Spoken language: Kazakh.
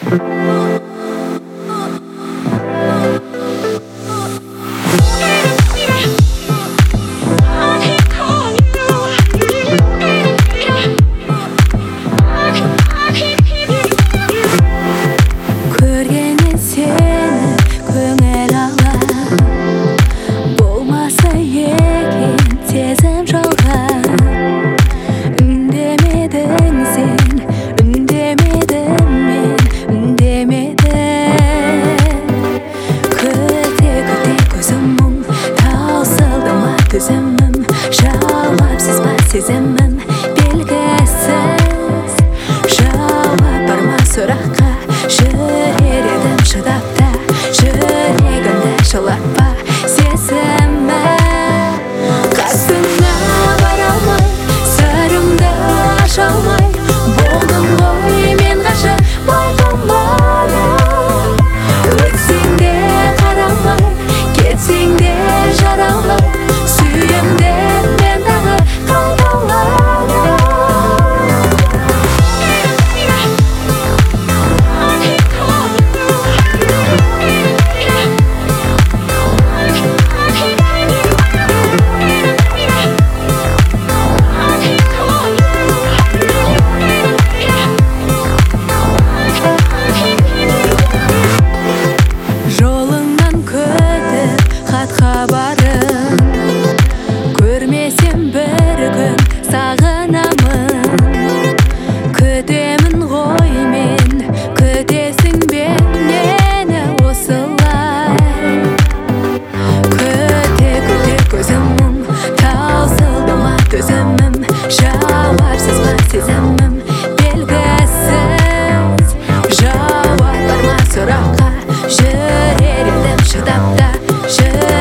Жауапсыз ба сезімім белгісіз, жауап бар ма сұраққа, жүрер едім шыдап та, жүрегімді жылатпа сезімім. Қасыңа бара алмай, сырымды аша алмай, болдым ғой мен ғашық байқамай. Өтсең де қарамай, кетсең де жаралмай, сүйемде мен дағы қайталай. Жолыңнан күтіп хат хабарын, көрмесем бір күн сағынамын. Күтемін ғой мен, күтесің бе мені осылай? Күте күте көзім мұң, таусылды ма төзімім, жауапсыз ба сезімім белгісіз, жауап бар ма сұраққа, жүрер едім шыдап та,